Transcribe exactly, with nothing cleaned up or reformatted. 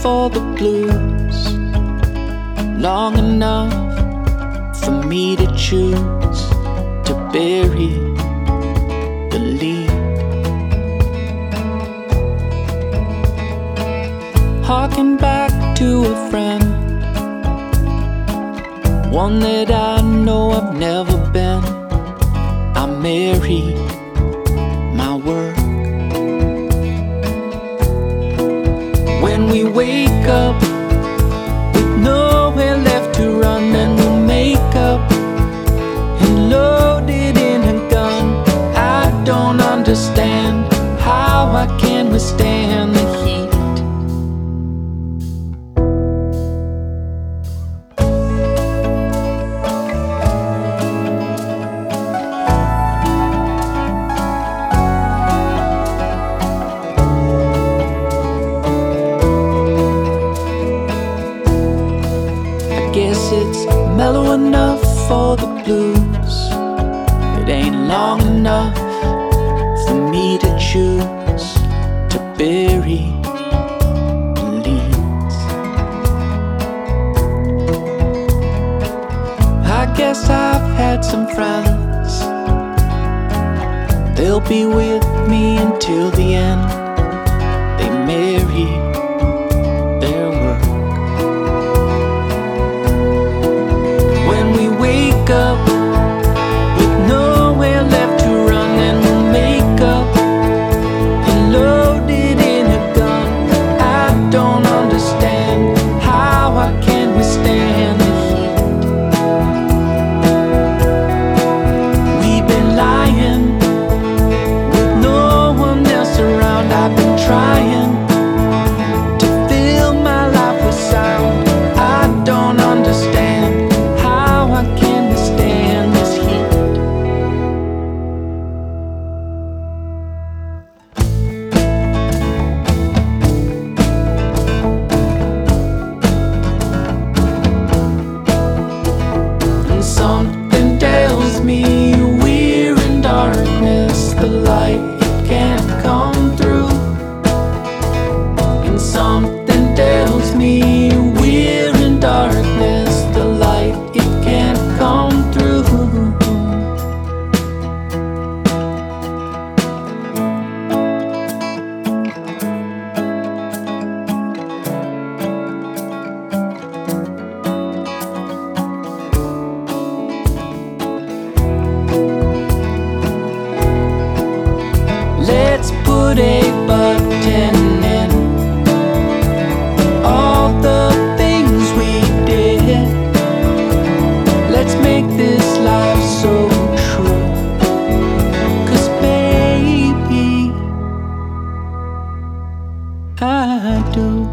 for the blues, long enough for me to choose to bury the lead. Harking back to a friend, one that I know I've never been. I married my work. When we wake up with nowhere left to run, then we'll make up and load it in a gun. I don't understand how I can withstand the heat. Guess it's mellow enough for the blues. It ain't long enough for me to choose to bury the leads. I guess I've had some friends, they'll be with me until the end. They marry their work. Up with nowhere left to run, and we'll make up and load it in a gun. I don't understand how I can withstand the heat. We've been lying with no one else around. I've been trying to fill my life with sound. I don't understand how I can Something tells me we're in darkness, the light it can't come through. And something tells me we're in darkness, the light it can't come through. Let's put a button in all the things we did. Let's make this life so true. 'Cause baby, I do.